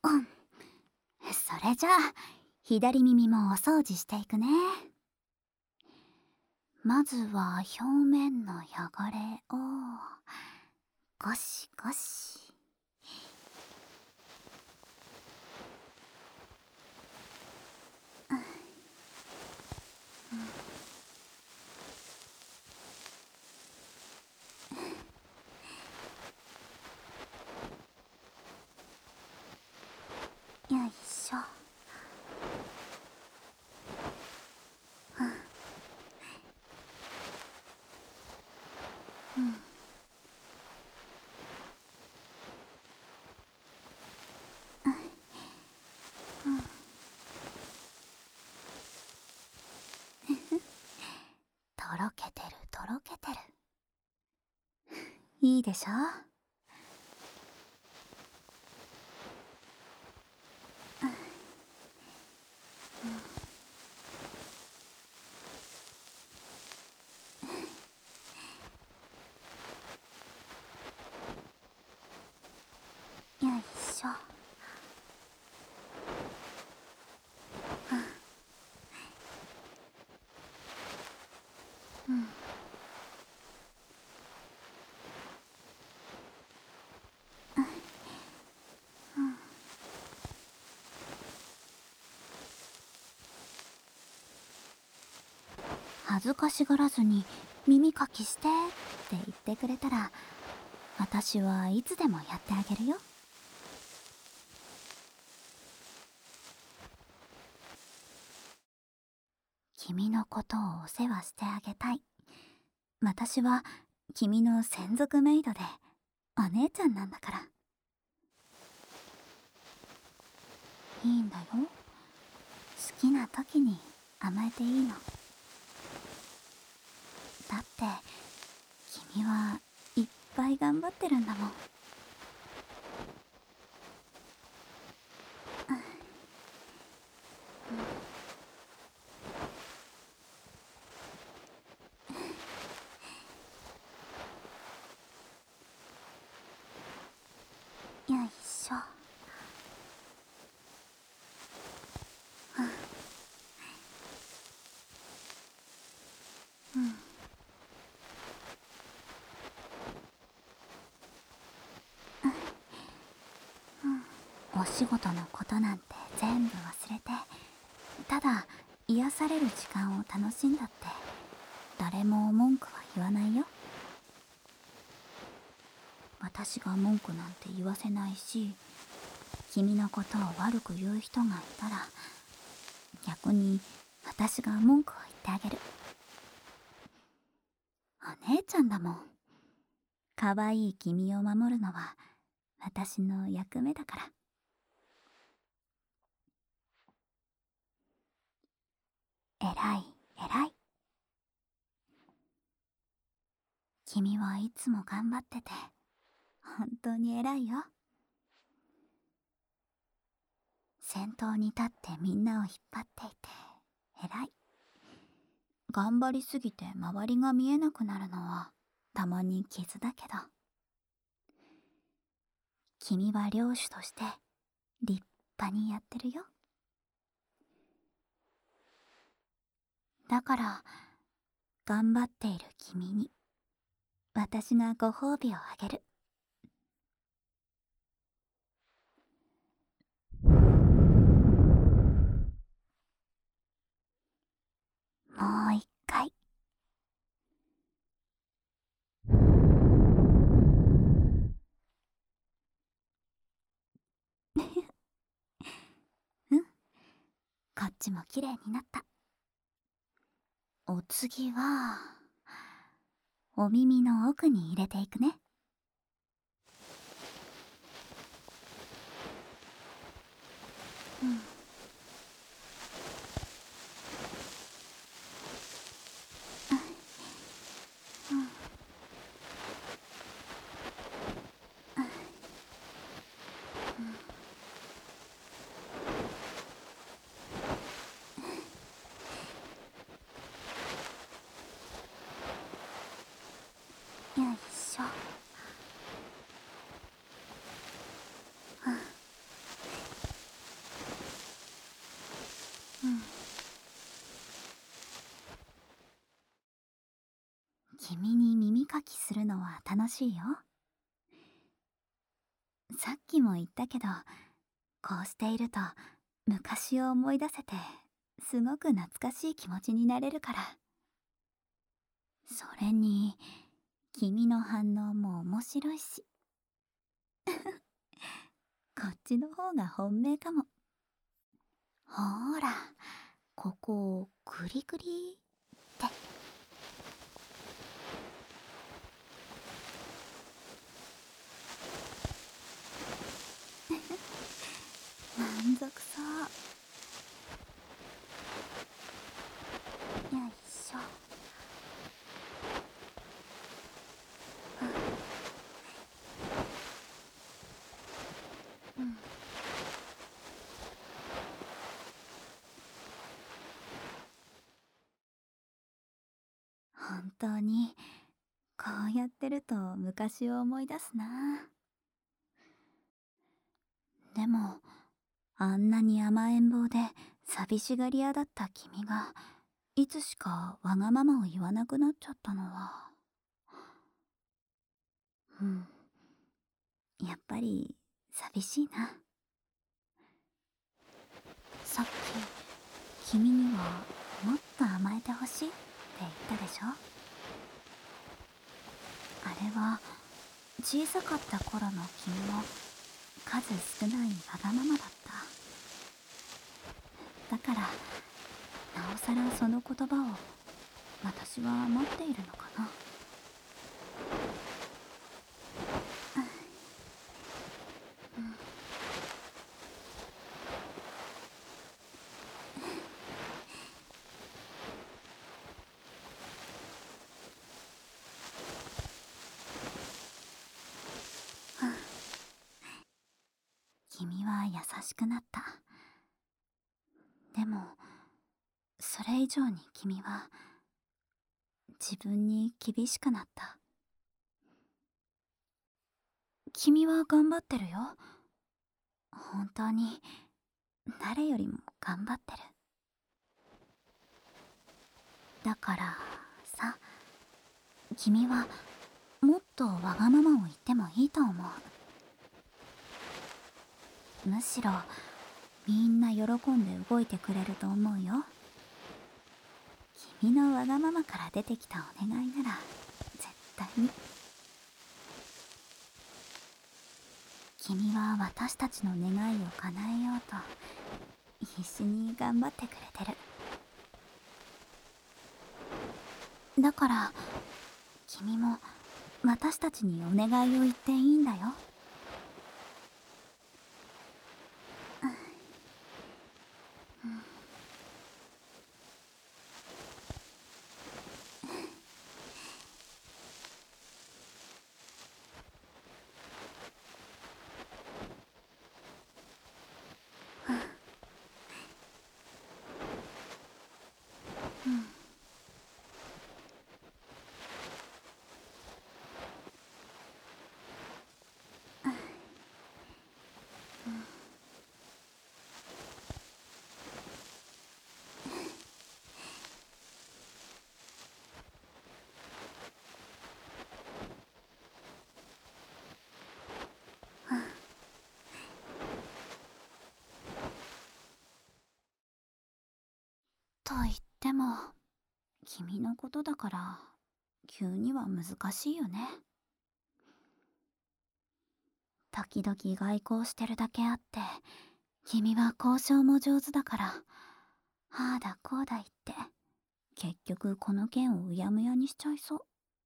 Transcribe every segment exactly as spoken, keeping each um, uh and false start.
うん。それじゃあ左耳もお掃除していくね。まずは表面の汚れをゴシゴシ。よいしょ。うん。とろけてるとろけてる。いいでしょ。よいしょ。うん。恥ずかしがらずに耳かきしてって言ってくれたら、私はいつでもやってあげるよ。君のことをお世話してあげたい。私は君の専属メイドでお姉ちゃんなんだから。いいんだよ。好きな時に甘えていいの。だって君はいっぱい頑張ってるんだもん。よいしょ。うん。お仕事のことなんて全部忘れて、ただ癒される時間を楽しんだって誰も文句は言わないよ。私が文句なんて言わせないし、君のことを悪く言う人がいたら逆に私が文句を言ってあげる。お姉ちゃんだもん。可愛い君を守るのは私の役目だから。えらいえらい。君はいつも頑張ってて本当にえらいよ。先頭に立ってみんなを引っ張っていてえらい。頑張りすぎて周りが見えなくなるのはたまに傷だけど、君は領主として立派にやってるよ。だから頑張っている君に私がご褒美をあげる。もう一回。うん、こっちもきれいになった。お次はお耳の奥に入れていくね。うん。よいしょ。 君に耳かきするのは楽しいよ。さっきも言ったけど、こうしていると昔を思い出せて、すごく懐かしい気持ちになれるから。それに君の反応も面白いしこっちの方が本命かも。ほーら、ここをクリクリって満足そう。よいしょ。うん、本当にこうやってると昔を思い出すな。でもあんなに甘えん坊で寂しがり屋だった君がいつしかわがままを言わなくなっちゃったのは、うん、やっぱり寂しいな。さっき君にはもっと甘えてほしいって言ったでしょ。あれは小さかった頃の君の数少ないわがままだった。だからなおさらその言葉を私は持っているのかな。君は優しくなった。でもそれ以上に君は自分に厳しくなった。君は頑張ってるよ。本当に誰よりも頑張ってる。だからさ、君はもっとわがままを言ってもいいと思う。むしろみんな喜んで動いてくれると思うよ。君のわがままから出てきたお願いなら絶対に。君は私たちの願いを叶えようと必死に頑張ってくれてる。だから君も私たちにお願いを言っていいんだよ。と言っても君のことだから急には難しいよね。時々外交してるだけあって君は交渉も上手だから、ああだこうだ言って結局この件をうやむやにしちゃいそう。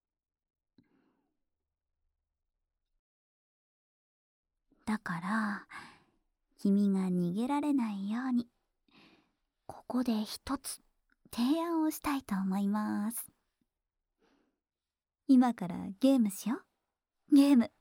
だから君が逃げられないようにここで一つ提案をしたいと思います。今からゲームしよう。ゲーム